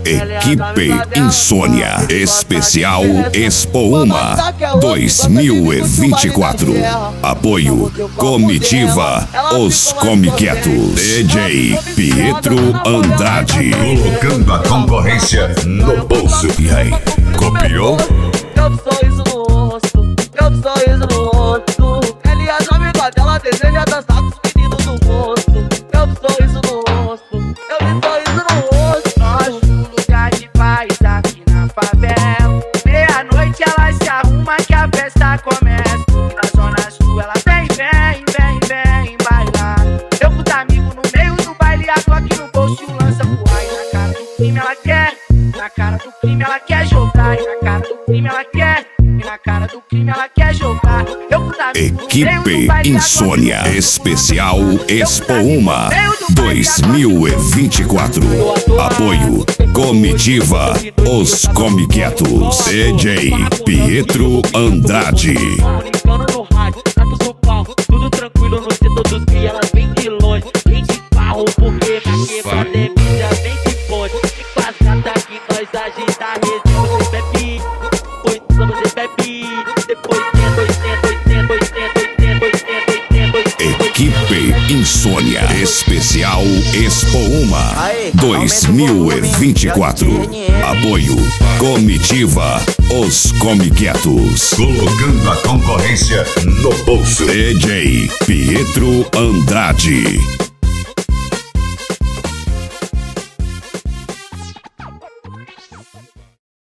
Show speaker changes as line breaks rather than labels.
Equipe Insônia Especial Expo Uma 2024. Apoio Comitiva Os Comiquetos. DJ Pietro Andrade.
Colocando a concorrência no bolso.
E aí, copiou?
Eu vi sorriso no rosto, eu vi sorriso no rosto. Ela e as amigas dela desejam dançar com os meninos do rosto. Eu vi sorriso no rosto, eu vi sorriso no rosto.
Nós no lugar de paz aqui na favela. Meia-noite ela se arruma que a festa começa. Na zona sul ela vem bailar. Eu com os amigos no meio do baile, a Glock no bolso e o lança voar. E na cara do crime ela quer, na cara do crime ela quer jogar. E na cara do crime ela quer, e na cara do crime ela quer jogar. Eu com os amigos
Equipe Insônia Especial Expo Uma 2024. Apoio Comitiva Os Comiquetos. DJ Pietro Andrade.
Comunicando no rádio, trato do pau, tudo tranquilo no setor dos cria. Elas vêm de longe, vem de carro, porque pra quebrar demida vem de fonte. E com as gatas que nós agita a resenha. Você bebe, depois você bebe, depois tenta.
Equipe Insônia Especial Expo Uma 2024. Apoio Comitiva Os Comiquetos.
Colocando a concorrência no bolso.
DJ Pietro Andrade.